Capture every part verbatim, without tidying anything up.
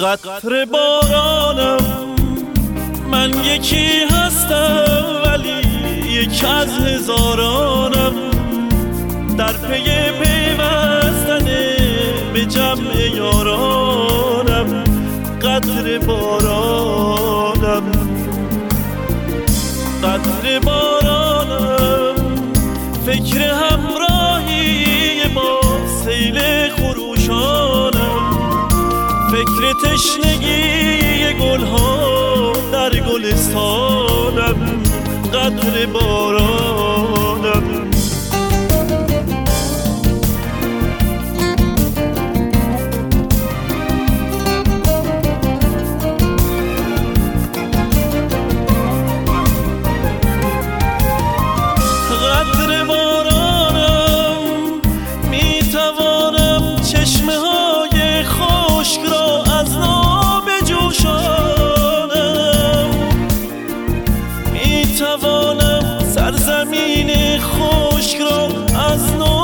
قطره بارانم، من یکی هستم ولی یک از هزارانم، در پی پیوستن به جمع یارانم. قطره بارانم، قطره بارانم، فکر همراهی با سیل خروشانم، فکر تشنگی گلها در گلستانم. قطره بارانم، قطره بارانم، میتوانم چشمه های خشک را از نو بجوشانم، میتوانم سرزمین خشک را از نو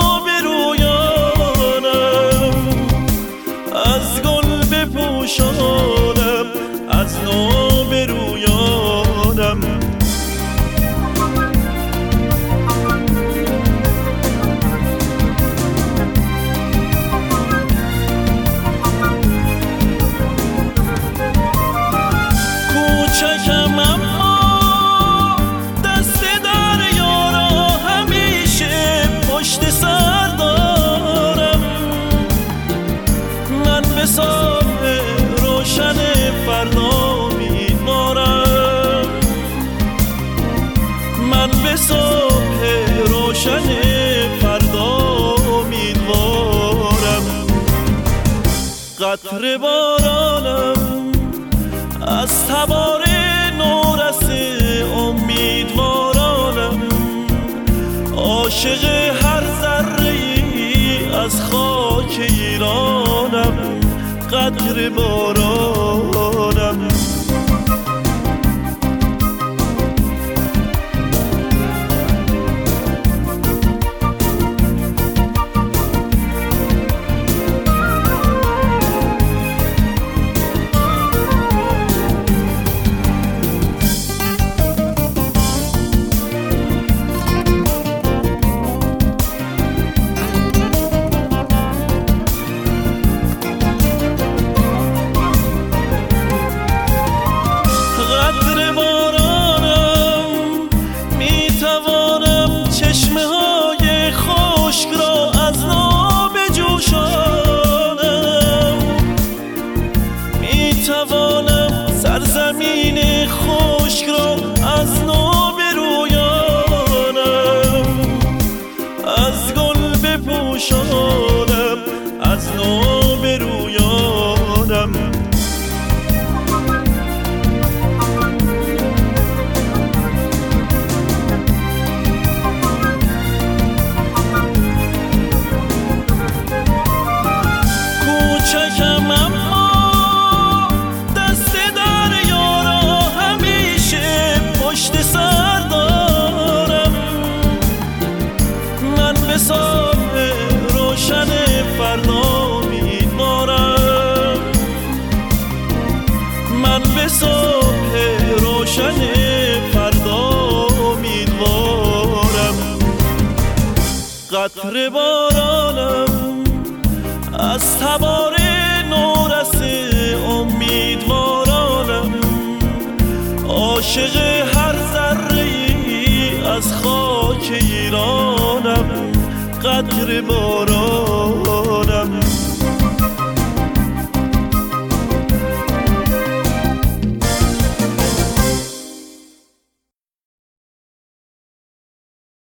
برویانم، از گل بپوشانم، از نو برویانم. کوچکم اما دست دریا را همیشه پشت سر دارم، من به صبح روشن فردا می‌بارم، من به صبح روشن فردا می‌بارم. قطره بارانم، از تبار نورس امیدوارانم، عاشق هر ذره‌ای از خاک ایرانم. قطره بارانم، میتوانم سرزمین خشک را از نو برویانم، از گل بپوشانم، از نو برویانم. کوچکم اما دست دریا را همیشه پشت سر دارم، من به صبح روشن فردا می‌بارم، من به صبح روشن فردا می‌بارم. قطره بارانم، از تبار نورس امیدوارانم، عاشق